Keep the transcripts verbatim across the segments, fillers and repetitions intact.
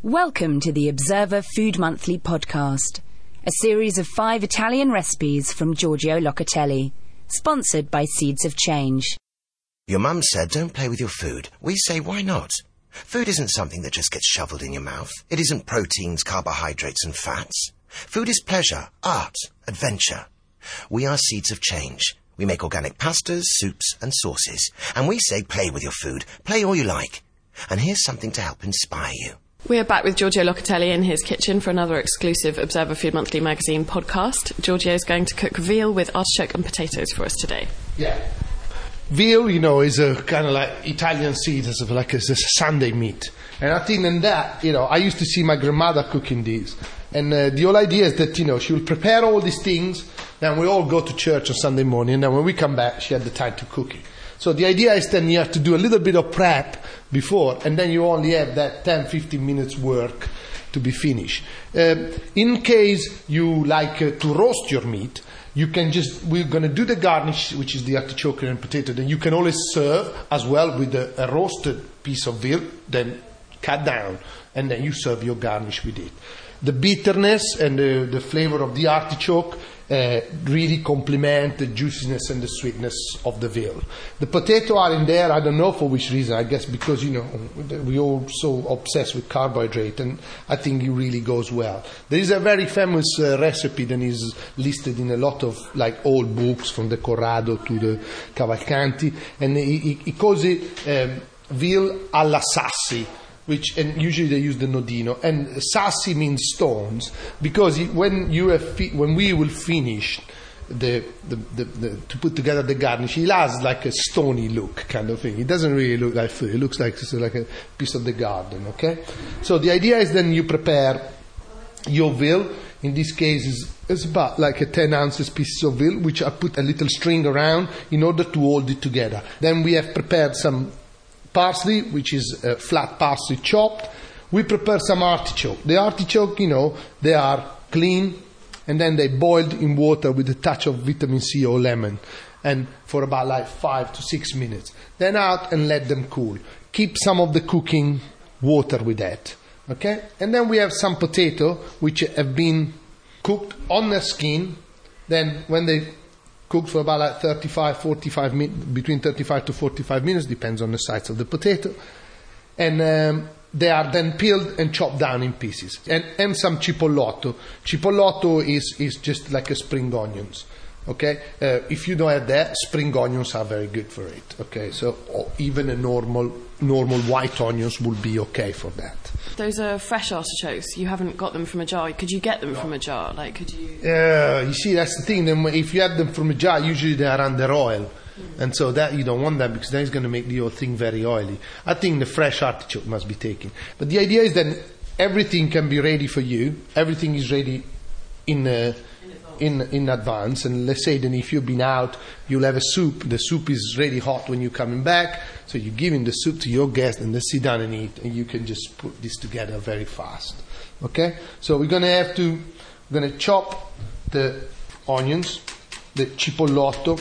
Welcome to the Observer Food Monthly podcast, a series of five Italian recipes from Giorgio Locatelli, sponsored by Seeds of Change. Your mum said don't play with your food. We say why not? Food isn't something that just gets shoveled in your mouth. It isn't proteins, carbohydrates and fats. Food is pleasure, art, adventure. We are Seeds of Change. We make organic pastas, soups and sauces. And we say play with your food. Play all you like. And here's something to help inspire you. We're back with Giorgio Locatelli in his kitchen for another exclusive Observer Food Monthly magazine podcast. Giorgio's going to cook veal with artichoke and potatoes for us today. Yeah. Veal, you know, is a kind of like Italian seed, as like a, a Sunday meat. And I think in that, you know, I used to see my grandmother cooking these. And uh, the whole idea is that, you know, she will prepare all these things, then we all go to church on Sunday morning, and then when we come back, she had the time to cook it. So the idea is then you have to do a little bit of prep before, and then you only have that ten to fifteen minutes work to be finished. Um, in case you like uh, to roast your meat, you can just, we're going to do the garnish, which is the artichoke and potato. Then you can always serve as well with a, a roasted piece of veal, then cut down, and then you serve your garnish with it. The bitterness and the, the flavor of the artichoke uh, really complement the juiciness and the sweetness of the veal. The potato are in there, I don't know for which reason, I guess because, you know, we're all so obsessed with carbohydrate, and I think it really goes well. There is a very famous uh, recipe that is listed in a lot of like old books, from the Corrado to the Cavalcanti, and he, he, he calls it um, veal alla sassi, which, and usually they use the nodino, and sassi means stones, because it, when you have fi- when we will finish the, the, the, the to put together the garnish, it has like a stony look kind of thing. It doesn't really look like food. It looks like it's like a piece of the garden. Okay, so the idea is then you prepare your veal. In this case, is it's about like a ten ounces piece of veal, which I put a little string around in order to hold it together. Then we have prepared some parsley, which is uh, flat parsley chopped. We prepare some artichoke. The artichoke, you know, they are clean, and then they boiled in water with a touch of vitamin C or lemon, and for about like five to six minutes. Then out and let them cool. Keep some of the cooking water with that, okay? And then we have some potato, which have been cooked on the skin. Then when they cooked for about like thirty-five, forty-five minutes, between thirty-five to forty-five minutes, depends on the size of the potato. And um, they are then peeled and chopped down in pieces. And, and some cipollotto. Cipollotto is, is just like a spring onions. Okay? Uh, if you don't have that, spring onions are very good for it. Okay? So or even a normal, normal white onions will be okay for that. Those are fresh artichokes. You haven't got them from a jar. Could you get them from a jar? Like, could you? Yeah, uh, you see, that's the thing. Then if you have them from a jar, usually they are under oil, mm. and so that you don't want that, because then it's going to make the whole thing very oily. I think the fresh artichoke must be taken. But the idea is that everything can be ready for you. Everything is ready in. Uh, In, in advance, and let's say then if you've been out, you'll have a soup. The soup is ready hot when you're coming back, so you're giving the soup to your guest and they sit down and eat, and you can just put this together very fast. Okay, so we're gonna have to we're gonna chop the onions, the cipollotto.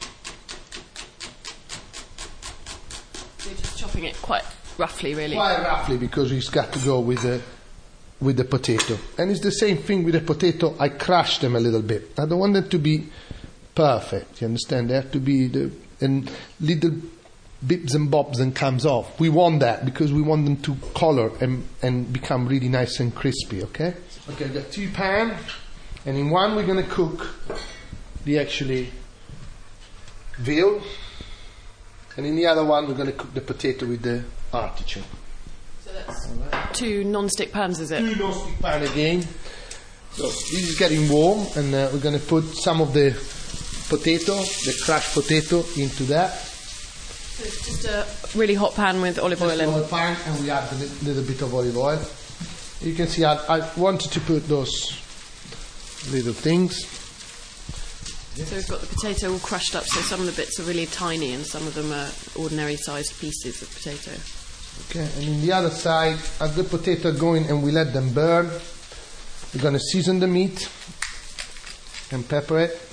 You're just chopping it quite roughly, really. Quite roughly, because it's got to go with the with the potato. And it's the same thing with the potato. I crush them a little bit. I don't want them to be perfect, you understand? They have to be the and little bits and bobs and comes off. We want that because we want them to color and, and become really nice and crispy, okay? Okay, I've got two pans, and in one we're going to cook the actually veal, and in the other one we're going to cook the potato with the artichoke. That's two non-stick pans, is it? Two non-stick pans again. So this is getting warm, and uh, we're going to put some of the potato, the crushed potato, into that. So it's just a really hot pan with olive just oil in. Olive pan, and we add a li- little bit of olive oil. You can see I, I wanted to put those little things. So we've got the potato all crushed up, so some of the bits are really tiny and some of them are ordinary sized pieces of potato. Okay, and in the other side, as the potato are going and we let them burn, we're going to season the meat and pepper it.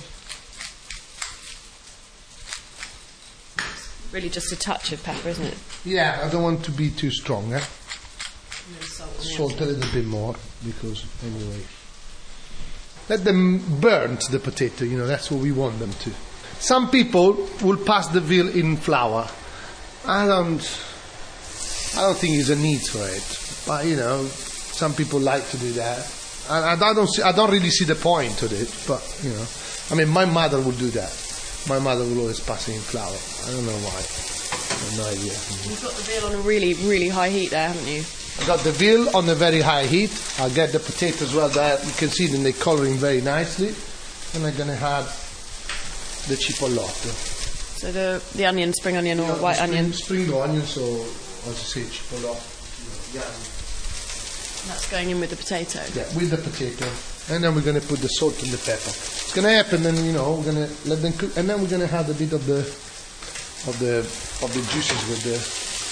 Really just a touch of pepper, isn't it? Yeah, I don't want to be too strong, eh? No salt. salt a little bit more because anyway. Let them burn the potato, you know, that's what we want them to. Some people will pass the veal in flour. I don't I don't think there's a need for it. But you know, some people like to do that. And I don't see, I don't really see the point of it, but you know. I mean my mother would do that. My mother will always pass it in flour. I don't know why. I have no idea. You've got the veal on a really, really high heat there, haven't you? I got the veal on a very high heat. I'll get the potatoes as well there. You can see them, they're colouring very nicely. And I'm going to add the cipollotto. So the the onion, spring onion or Yeah, white spring, onion. Spring onions or, as I say, cipollotto. Yeah. And that's going in with the potato. Yeah, with the potato. And then we're going to put the salt and the pepper. It's going to happen, and you know, we're going to let them cook, and then we're going to add a bit of the of the of the juices with the.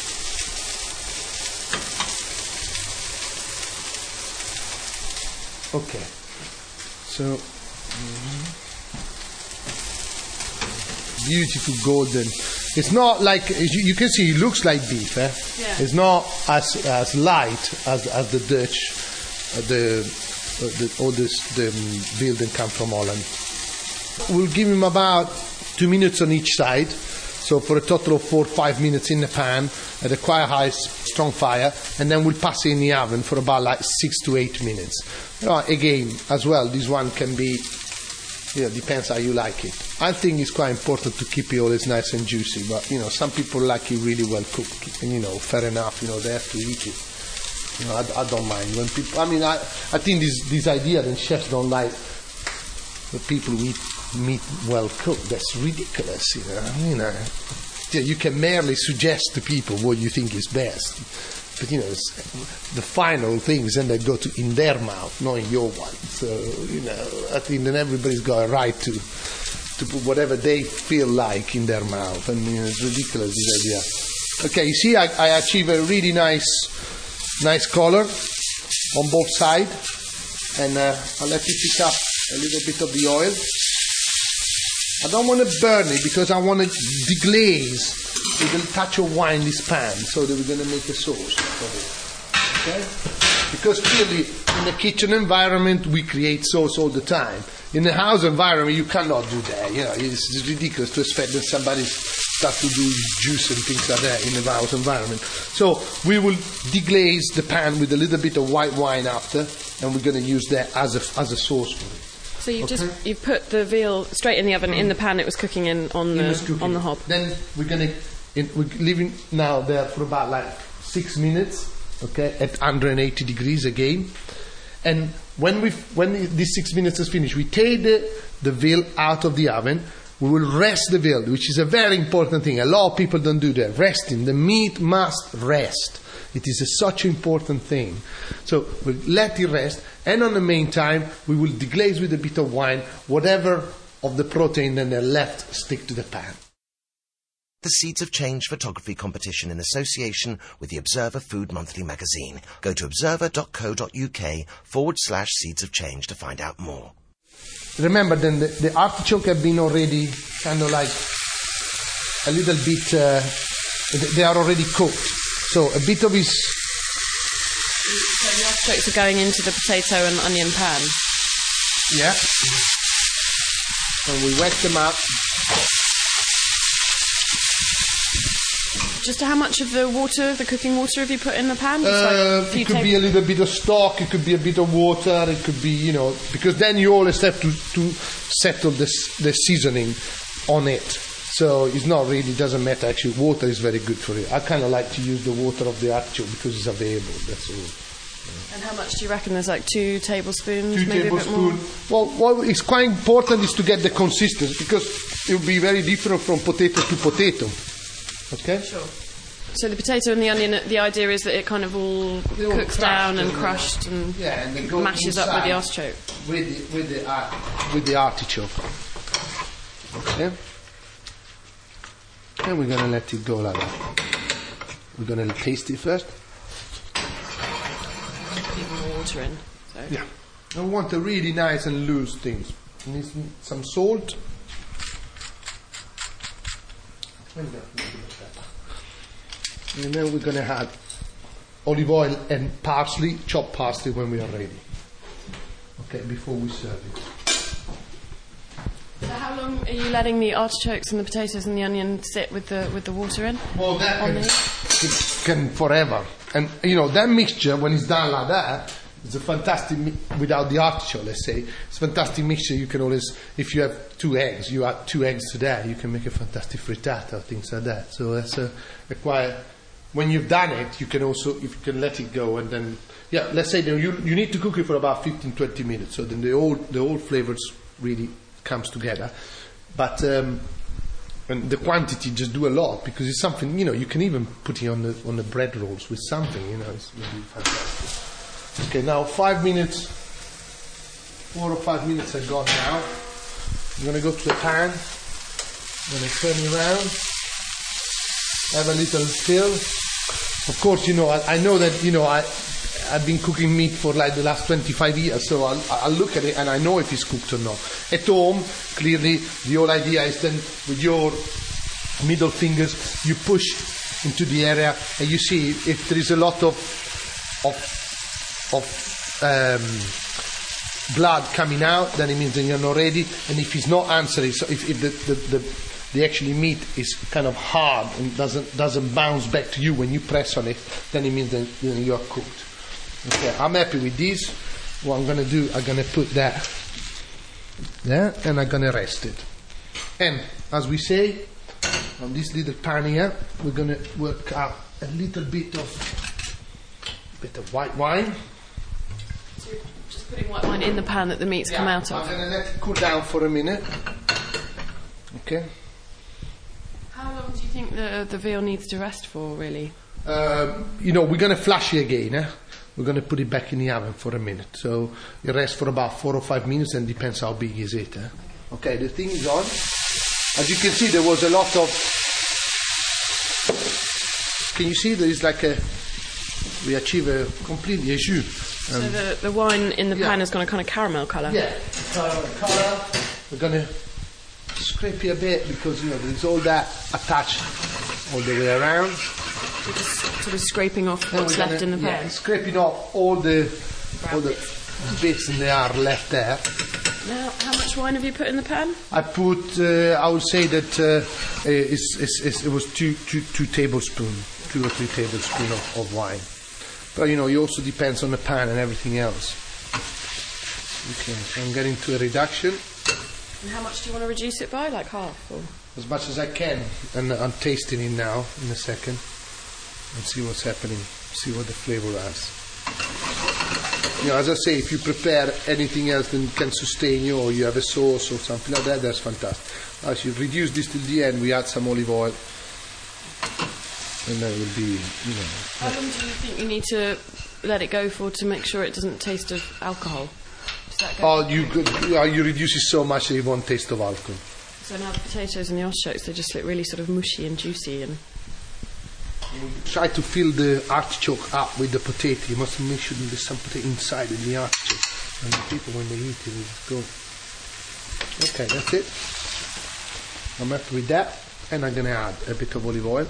Okay, so mm, beautiful golden. It's not like you, you can see. It looks like beef. Eh? Yeah. It's not as as light as as the Dutch, uh, the. Uh, the, all this the um, veal that come from Holland. We'll give him about two minutes on each side, so for a total of four or five minutes in the pan at a quite high, strong fire, and then we'll pass it in the oven for about like six to eight minutes. Uh, again, as well, this one can be, you know, depends how you like it. I think it's quite important to keep it always nice and juicy, but you know, some people like it really well cooked, and you know, fair enough, you know, they have to eat it. You know, I, I don't mind when people. I mean, I, I think this this idea that chefs don't like the people who eat meat well cooked. That's ridiculous. You know, you know, yeah, you can merely suggest to people what you think is best, but you know, it's, the final things then they go to in their mouth, not in your one. So you know, I think then everybody's got a right to to put whatever they feel like in their mouth, and you know, it's ridiculous this idea. Okay, you see, I, I achieve a really nice. Nice color on both sides, and uh, I'll let you pick up a little bit of the oil. I don't want to burn it because I want to deglaze with a touch of wine this pan, so that we're going to make a sauce for it. Okay? Because clearly in the kitchen environment we create sauce all the time. In the house environment you cannot do that. You know, it's, it's ridiculous to expect that somebody start to do juice and things like that in the house environment. So we will deglaze the pan with a little bit of white wine after, and we're going to use that as a as a sauce for it. So you Okay. just you put the veal straight in the oven in the pan it was cooking in on It the was cooking. on the hob. Then we're going to we're leaving now there for about like six minutes, okay, at one hundred eighty degrees again. And when we when these six minutes is finished, we take the, the veal out of the oven. We will rest the veal, which is a very important thing. A lot of people don't do that. Resting. The meat must rest. It is a, such an important thing. So we'll let it rest, and on the meantime, we will deglaze with a bit of wine, whatever of the protein that are left stick to the pan. The Seeds of Change photography competition in association with the Observer Food Monthly magazine. Go to observer.co.uk forward slash Seeds of Change to find out more. Remember then the, the artichoke have been already kind of like a little bit, uh, they are already cooked. So a bit of his... So the artichokes are going into the potato and onion pan. Yeah. And we wet them up. Just how much of the water, the cooking water, have you put in the pan? Just like Uh, a few it could tab- be a little bit of stock, it could be a bit of water, it could be, you know, because then you always have to, to settle the, the seasoning on it. So it's not really, doesn't matter. Actually, water is very good for it. I kind of like to use the water of the artichoke because it's available, that's all. And how much do you reckon? There's like two tablespoons, Two maybe a bit more? tablespoons. Well, what is quite important is to get the consistency because it will be very different from potato to potato. Okay? Sure. So the potato and the onion, the idea is that it kind of all They all cooks crushed down and and, uh, crushed and, Yeah, and they go mashes up with the inside artichoke. With the, with the, uh, with the artichoke. Okay? And we're going to let it go like that. We're going to taste it first. Even more water in. So. Yeah. I want a really nice and loose things. Need some, some salt. And then we're going to add olive oil and parsley, chopped parsley when we are ready. Okay, before we serve it. So how long are you letting the artichokes and the potatoes and the onion sit with the with the water in? Well, that On can, the- it can forever. And, you know, that mixture, when it's done like that, it's a fantastic, mi- without the artichoke, let's say, it's a fantastic mixture. You can always, if you have two eggs, you add two eggs to that, you can make a fantastic frittata, things like that. So that's a, a quite, when you've done it, you can also, if you can let it go and then, yeah, let's say that you, you need to cook it for about fifteen to twenty minutes, so then the whole, the whole flavors really comes together. But um, and the quantity just do a lot, because it's something, you know, you can even put it on the on the bread rolls with something, you know, it's really fantastic. Okay, now five minutes, four or five minutes are gone now. I'm going to go to the pan, I'm going to turn it around, have a little fill. Of course, you know, I, I know that, you know, I, I've been cooking meat for like the last twenty-five years, so I'll, I'll look at it and I know if it's cooked or not. At home, clearly, the whole idea is then with your middle fingers, you push into the area and you see if there is a lot of of, of um, blood coming out, then it means that you're not ready. And if it's not answering, so if, if the, the, the the actually meat is kind of hard and doesn't doesn't bounce back to you when you press on it, then it means that, you know, you are cooked. Okay, I'm happy with this. What I'm going to do, I'm going to put that there and I'm going to rest it. And as we say, on this little pan here, we're going to work out a little bit of bit of white wine. So you're just putting white wine in the pan that the meat's Yeah, come out I'm of. going to let it cool down for a minute. Okay. How long do you think the the veal needs to rest for, really? Uh, you know, we're going to flash it again. Eh? We're going to put it back in the oven for a minute. So it rests for about four or five minutes, and depends how big is it. Eh? Okay, the thing is on. As you can see, there was a lot of... Can you see there is like a... We achieve a completely a jus. So the, the wine in the yeah. pan has gone a kind of caramel colour. Yeah, caramel colour. We're going to scrape it a bit because, you know, there's all that attached all the way around. You're just sort of scraping off And what's we're left gonna- in the pan. Yeah, scraping off all the all the bits and they are left there. Now, how much wine have you put in the pan? I put, uh, I would say that uh, it's, it's, it's, it was two, two, two tablespoons, two or three tablespoons of, of wine. But, you know, it also depends on the pan and everything else. Okay, I'm getting to a reduction And how much do you want to reduce it by? Like half? Or? as much as I can. And I'm tasting it now in a second and see what's happening, see what the flavor has. You know, as I say, if you prepare anything else that can sustain you, or you have a sauce or something like that, that's fantastic. As you reduce this to the end, we add some olive oil, and then it will be, you know. How long do you think you need to let it go for to make sure it doesn't taste of alcohol? Does that go? Oh, you could, yeah, you reduce it so much that you won't taste of alcohol. So now the potatoes and the artichokes, they just look really sort of mushy and juicy. And Try to fill the artichoke up with the potato. You must make sure there's some potato inside in the artichoke, and the people when they eat it will go. Okay, that's it. I'm happy with that, and I'm gonna add a bit of olive oil.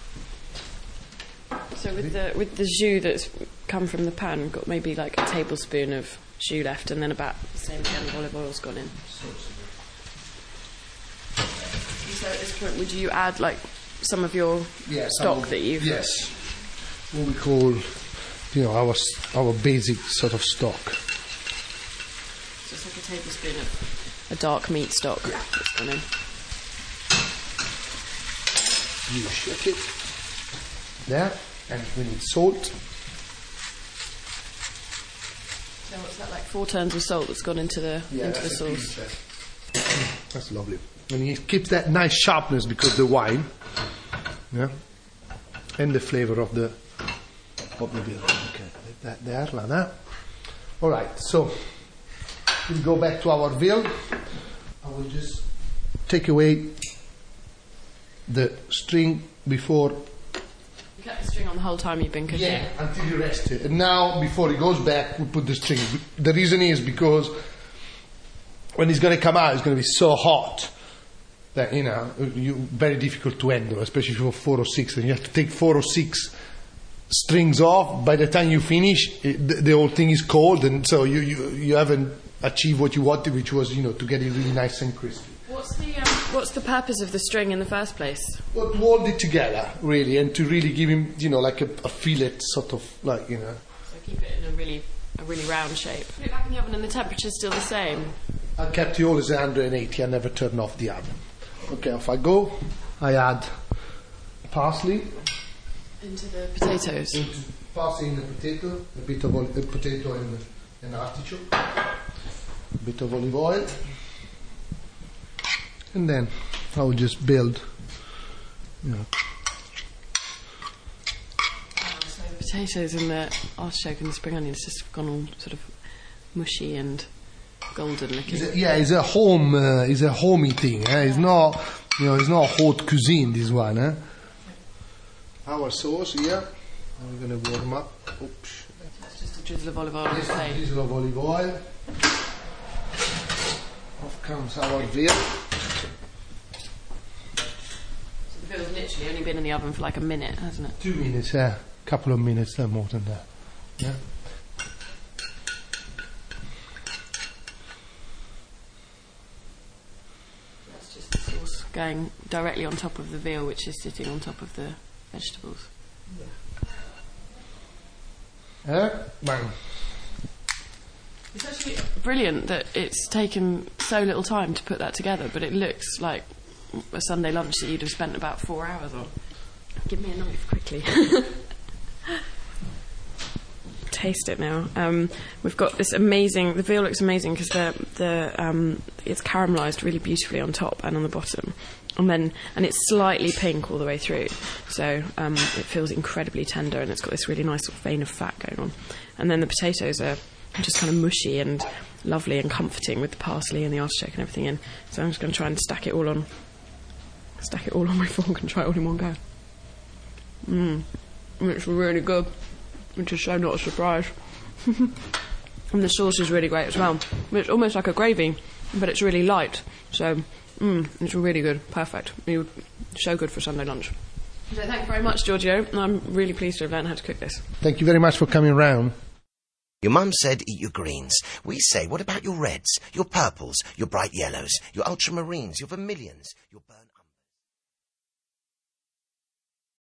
so with the with the jus that's come from the pan, we've got maybe like a tablespoon of jus left, and then about the same amount of olive oil's gone in. So at this point, would you add like some of your Yeah, stock some of- that you've... Yes, what we call, you know, our s- our basic sort of stock. So it's like a tablespoon of a dark meat stock that's gone in. You shake it there, and we need salt. So what's that, like four turns of salt that's gone into the into the that's a sauce? pinch. That's lovely. And it keeps that nice sharpness because the wine, yeah, and the flavour of the of the veal. Okay, leave that there, like that. All right, so we'll go back to our veal. I will just take away the string before. You kept the string on the whole time you've been cooking. Yeah, until you rest it. And now, before it goes back, we put the string. The reason is because when it's going to come out, it's going to be so hot that, you know, you very difficult to handle, especially for four or six. And you have to take four or six strings off. By the time you finish, it, the, the whole thing is cold, and so you, you you haven't achieved what you wanted, which was, you know, to get it really nice and crispy. What's the um, what's the purpose of the string in the first place? Well, to hold it together, really, and to really give him, you know, like a, a fillet, sort of, like, you know. So keep it in a really a really round shape. Put it back in the oven, and the temperature's still the same. I kept it always at one hundred eighty. I never turned off the oven. Okay, off I go. I add parsley. Into the potatoes. Into parsley in the potato, a bit of oli- a potato and an artichoke, a bit of olive oil, and then I will just build, you know. So the potatoes and the artichoke and the spring onions just gone all sort of mushy and golden looking. It's a, yeah, it's a home, uh, it's a homey thing. Eh? It's not, you know, it's not haute cuisine. This one, eh? Our sauce here. I'm going to warm up. Oops. That's just a drizzle of olive oil on the Just a plate. drizzle of olive oil. Off comes our veal. So the veal's literally only been in the oven for like a minute, hasn't it? Two minutes, yeah. A couple of minutes, no more than that. Yeah. That's just the sauce going directly on top of the veal, which is sitting on top of the vegetables. Eh? Bang. It's actually brilliant that it's taken so little time to put that together, but it looks like a Sunday lunch that you'd have spent about four hours on. Give me a knife quickly. Taste it now. Um, we've got this amazing. The veal looks amazing because the the um, it's caramelised really beautifully on top and on the bottom, and then and it's slightly pink all the way through. So um, it feels incredibly tender, and it's got this really nice sort of vein of fat going on. And then the potatoes are just kind of mushy and lovely and comforting with the parsley and the artichoke and everything in. So I'm just going to try and stack it all on, stack it all on my fork and try it all in one go. Mmm, it's really good. Which is so not a surprise. And the sauce is really great as well. It's almost like a gravy, but it's really light. So, mm, it's really good. Perfect. You so good for Sunday lunch. So thank you very much, Giorgio. I'm really pleased to have learned how to cook this. Thank you very much for coming round. Your mum said eat your greens. We say, what about your reds, your purples, your bright yellows, your ultramarines, your vermilions, your... Bur-